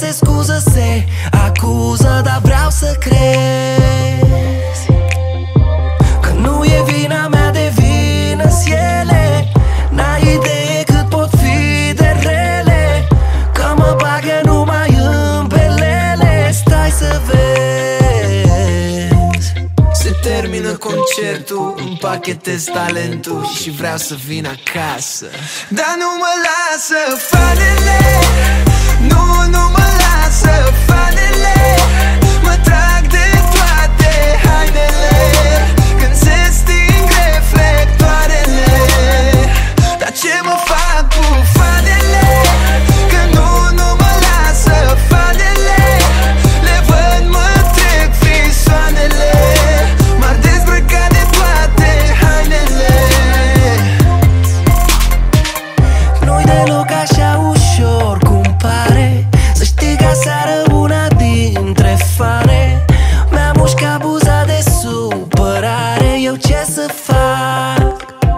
se scuză, se acuză, dar vreau să crezi că nu e vina mea, de vină-s ele. N-ai idee cât pot fi de rele, că mă bagă numai în pelele. Stai să vezi. Se termină concertul, împachetez talentul și vreau să vin acasă, dar nu mă lasă fanele. Nu mă lasă fanele. Mă trag de toate hainele când se sting reflectoarele. Dar ce mă fac cu fanele? Că nu mă lasă fanele. Le văd, mă trec frisoanele. M-ar dezbrăca de toate hainele. Nu-i deloc așa ușor cum pare. Să știi că aseară una dintre fane mi-a mușcat buza de supărare. Eu ce să fac?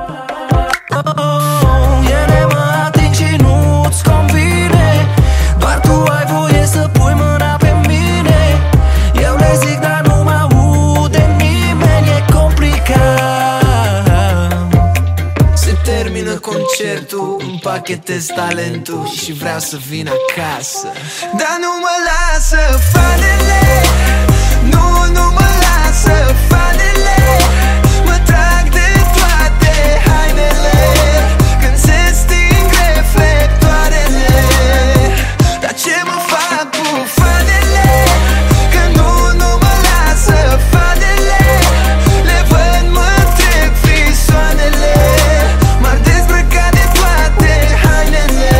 Ele mă ating și nu-ți convine. Doar tu ai voie să pui mâna pe mine. Eu le zic, dar nu mă aude nimeni. E complicat. Se termină concertul, împachetez talentul și vreau să vin acasă, dar nu mă lasă fanele. Nu mă lasă fanele. Mă trag de toate hainele când se sting reflectoarele. Dar ce mă fac cu fanele? Că nu mă lasă fanele. Le văd, mă trec frisoanele. M-ar dezbrăca de toate hainele.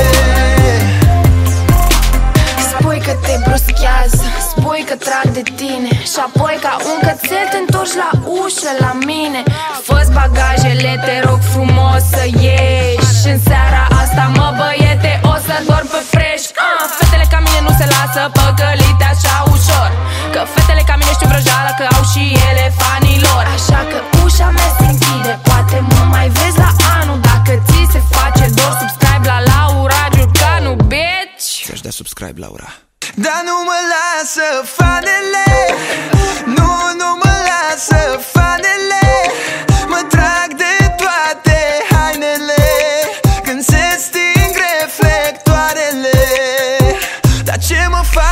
Spui că te bruschează, spui că trag de tine și apoi ca un cățel te întorci la ușă la mine. Fă-ți bagajele, te rog frumos să ieși. În seara asta, mă băiete, o să dorm pe fresh. Fetele ca mine nu se lasă păcălite așa ușor, că fetele ca mine știu vrăjeală, că au și ele fanilor. Așa că ușa mea se închide, poate mă mai vezi la anul. Dacă ți se face dor, subscribe la Laura Giurcanu, bitch. Ți-aș da subscribe, Laura. Dar nu mă lasă fanele. Nu mă lasă fanele. Mă trag de toate hainele când se sting reflectoarele. Dar ce mă fac?